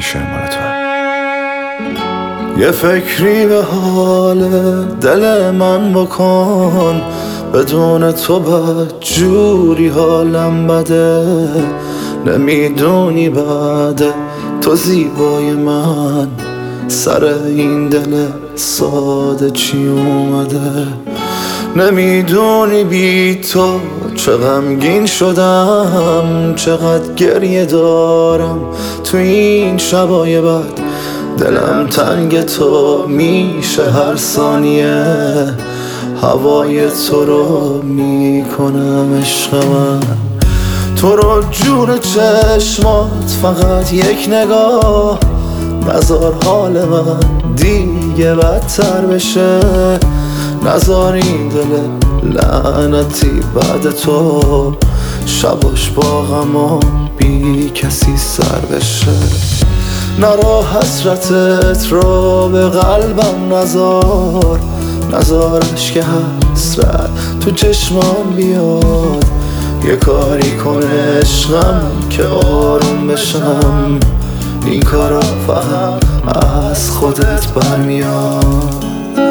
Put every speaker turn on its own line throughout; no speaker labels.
این شعر مال تو.
یه فکری به حال دل من بکن، بدون تو بدجوری حالم بده. نمیدونی بعد تو زیبای من سر این دل ساده چی اومده. نمیدونی بی تو چه غمگین شدم، چقدر گریه دارم تو این شبای بعد. دلم تنگ تو میشه هر ثانیه، هوای تو رو میکنم عشق من. تو رو جون چشمات فقط یک نگاه، نذار حال من دیگه بدتر بشه. نذار این دل لعنتی بعد تو شباش با غم و بی کسی سر بشه. نرا حسرتت رو به قلبم نذار اشک حسرت تو چشمام بیاد. یه کاری کن عشقم که آروم بشم، این کارا فقط از خودت برمیاد.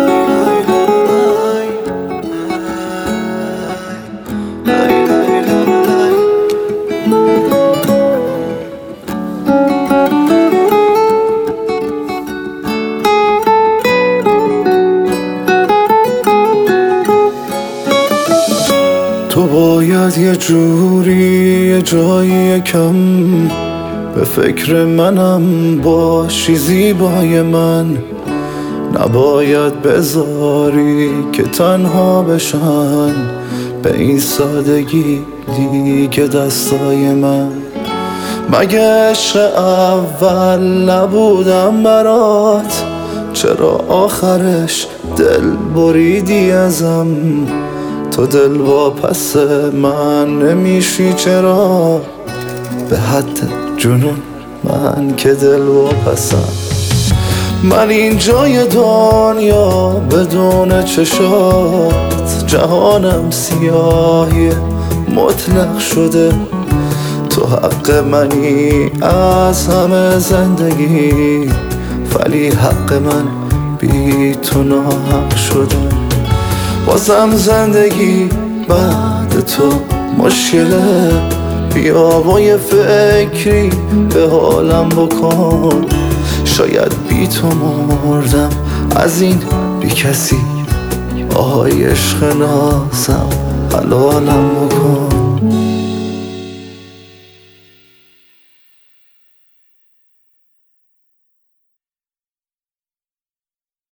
تو باید یه جوری یه جایی کم به فکر منم باشی زیبای من. نباید بذاری که تنها بشن به این سادگی دیگه دستای من. مگه عشق اول نبودم برات؟ چرا آخرش دل بریدی ازم؟ تو دل واپس من نمیشی چرا؟ به حد جنون من که دل واپسم. من این جای دنیا بدون چشات، جهانم سیاهی مطلق شده. تو حق منی از همه زندگی، ولی حق من بی تو ناحق شده. بازم زندگی بعد تو مشکله، بیا با یه فکری به حالم بکن. شاید بی تو مردم از این بی کسی، آهای عشق نازم حلالم بکن.